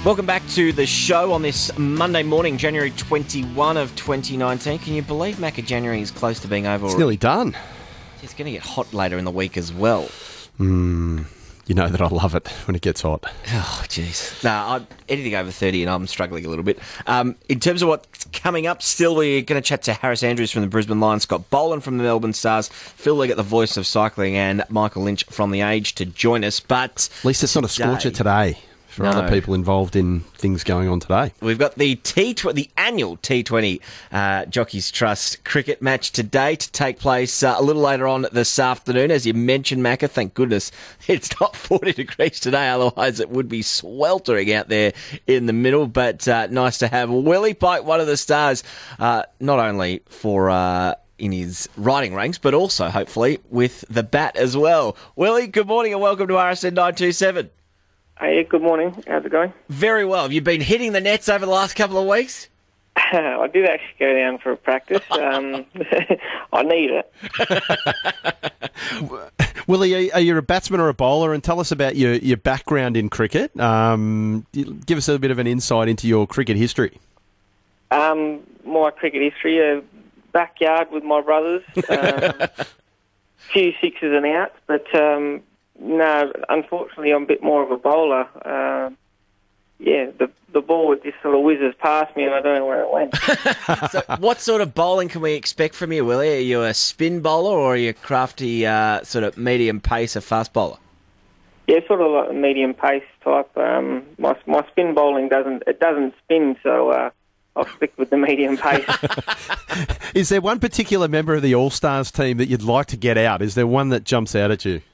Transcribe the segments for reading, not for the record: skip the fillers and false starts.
Welcome back to the show on this Monday morning, January 21 of 2019. Can you believe Macca January is close to being over? It's nearly done. It's going to get hot later in the week as well. You know that I love it when it gets hot. Oh, jeez. No, anything over 30 and I'm struggling a little bit. In terms of what's coming up, still we're going to chat to Harris Andrews from the Brisbane Lions, Scott Boland from the Melbourne Stars, Phil Leggett, the voice of cycling, and Michael Lynch from The Age to join us. But at least it's not a scorcher today for other people involved in things going on today. We've got the annual T20 Jockeys Trust cricket match today to take place a little later on this afternoon. As you mentioned, Macca, thank goodness it's not 40 degrees today, otherwise it would be sweltering out there in the middle. But nice to have Willie Pike, one of the stars, not only for in his riding ranks, but also, hopefully, with the bat as well. Willie, good morning and welcome to RSN 927. Hey, good morning. How's it going? Very well. Have you been hitting the nets over the last couple of weeks? I did actually go down for a practice. I need it. Willie, are you a batsman or a bowler? And tell us about your background in cricket. Give us a bit of an insight into your cricket history. My cricket history, backyard with my brothers, few sixes and outs, but no, unfortunately I'm a bit more of a bowler. The ball just sort of whizzes past me and I don't know where it went. So what sort of bowling can we expect from you, Willie? Are you a spin bowler or are you a crafty sort of medium pace, a fast bowler? Yeah, sort of like a medium pace type. My spin bowling doesn't spin, so I'll stick with the medium pace. Is there one particular member of the All-Stars team that you'd like to get out? Is there one that jumps out at you?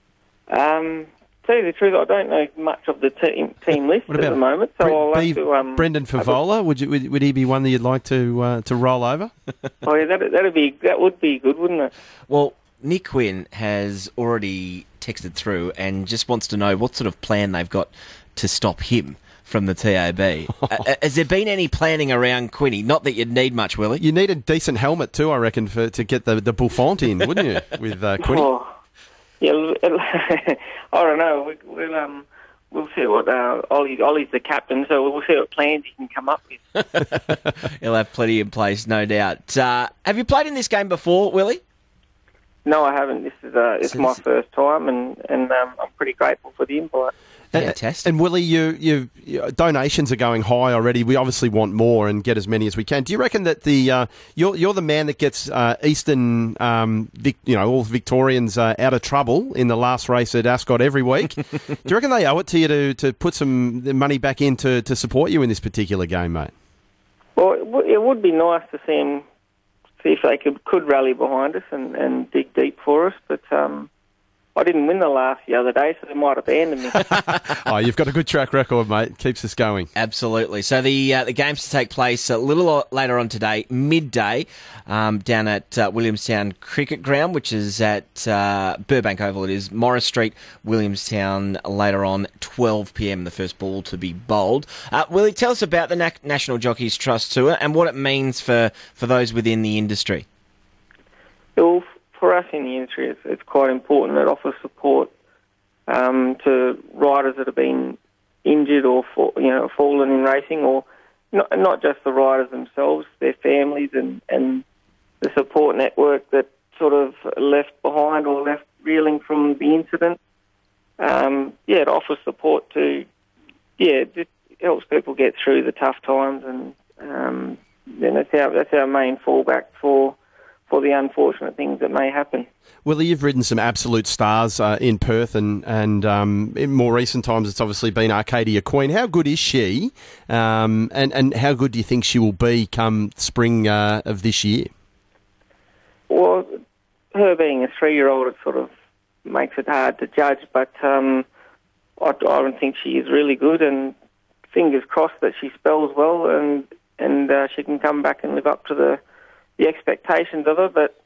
Tell you the truth, I don't know much of the team list at the moment, so I'll have to... Brendan Favola, would he be one that you'd like to roll over? Oh yeah, that would be good, wouldn't it? Well, Nick Quinn has already texted through and just wants to know what sort of plan they've got to stop him from the TAB. Has there been any planning around Quinny? Not that you'd need much, Willie. You need a decent helmet too, I reckon, to get the bouffant in, wouldn't you, with Quinny? Oh. Yeah, I don't know. We'll see what Ollie's the captain, so we'll see what plans he can come up with. He'll have plenty in place, no doubt. Have you played in this game before, Willie? No, I haven't. This is my first time, and I'm pretty grateful for the invite. Fantastic. And Willie, your donations are going high already. We obviously want more and get as many as we can. Do you reckon that you're the man that gets Eastern, all Victorians out of trouble in the last race at Ascot every week? Do you reckon they owe it to you to put some money back in to support you in this particular game, mate? Well, it would be nice to see if they could rally behind us and dig deep for us, but I didn't win the other day, so they might abandon me. Oh, you've got a good track record, mate. Keeps us going. Absolutely. So the game's to take place a little later on today, midday, down at Williamstown Cricket Ground, which is at Burbank Oval. It is Morris Street, Williamstown, later on, 12 p.m, the first ball to be bowled. Willie, tell us about the National Jockeys Trust Tour and what it means for those within the industry. Well, for us in the industry, it's quite important. It offers support to riders that have been injured or fallen in racing, or not just the riders themselves, their families and the support network that sort of left behind or left reeling from the incident. It offers support to, it helps people get through the tough times, and that's our main fallback for the unfortunate things that may happen. Willie, you've ridden some absolute stars in Perth, and in more recent times it's obviously been Arcadia Queen. How good is she, and how good do you think she will be come spring of this year? Well, her being a 3-year-old, it sort of makes it hard to judge, but I don't think she is really good, and fingers crossed that she spells well and she can come back and live up to the expectations of her. But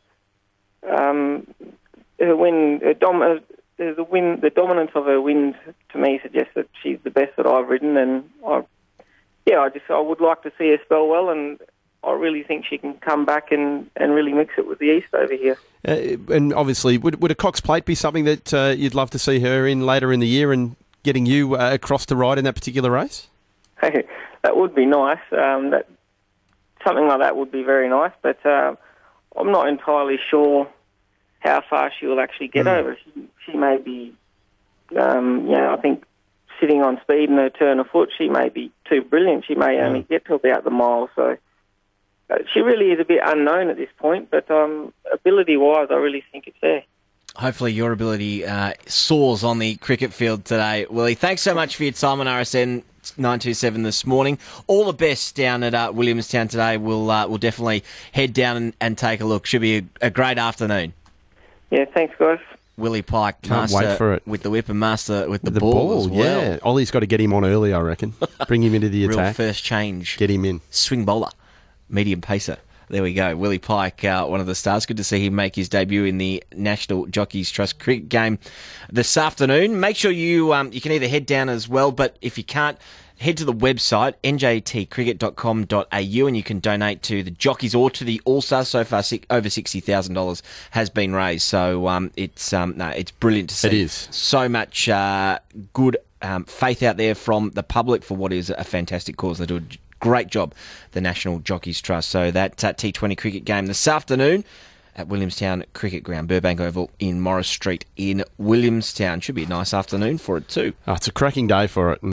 the dominance of her wins to me suggests that she's the best that I've ridden, and I would like to see her spell well, and I really think she can come back and really mix it with the East over here. And obviously, would a Cox Plate be something that you'd love to see her in later in the year and getting you across to ride in that particular race? that would be nice. That something like that would be very nice, but I'm not entirely sure how far she will actually get over. She may be, I think sitting on speed and her turn of foot, she may be too brilliant. She may only get to about the mile, so she really is a bit unknown at this point, but ability-wise, I really think it's there. Hopefully your ability soars on the cricket field today, Willie. Thanks so much for your time on RSN 927 this morning. All the best down at Williamstown today. We'll definitely head down and take a look. Should be a great afternoon. Yeah, thanks, guys. Willie Pike, Can't master wait for it. with the whip and master with the ball as well. Yeah, Ollie's got to get him on early, I reckon. Bring him into the Real attack. first change. Get him in. Swing bowler, medium pacer. There we go. Willie Pike, one of the stars. Good to see him make his debut in the National Jockeys Trust cricket game this afternoon. Make sure you can either head down as well, but if you can't, head to the website, njtcricket.com.au, and you can donate to the jockeys or to the All-Stars. So far, over $60,000 has been raised. So it's brilliant to see. It is. So much good faith out there from the public for what is a fantastic cause. They do a great job, the National Jockeys Trust. So that T20 cricket game this afternoon at Williamstown Cricket Ground, Burbank Oval in Morris Street in Williamstown. Should be a nice afternoon for it too. Oh, it's a cracking day for it.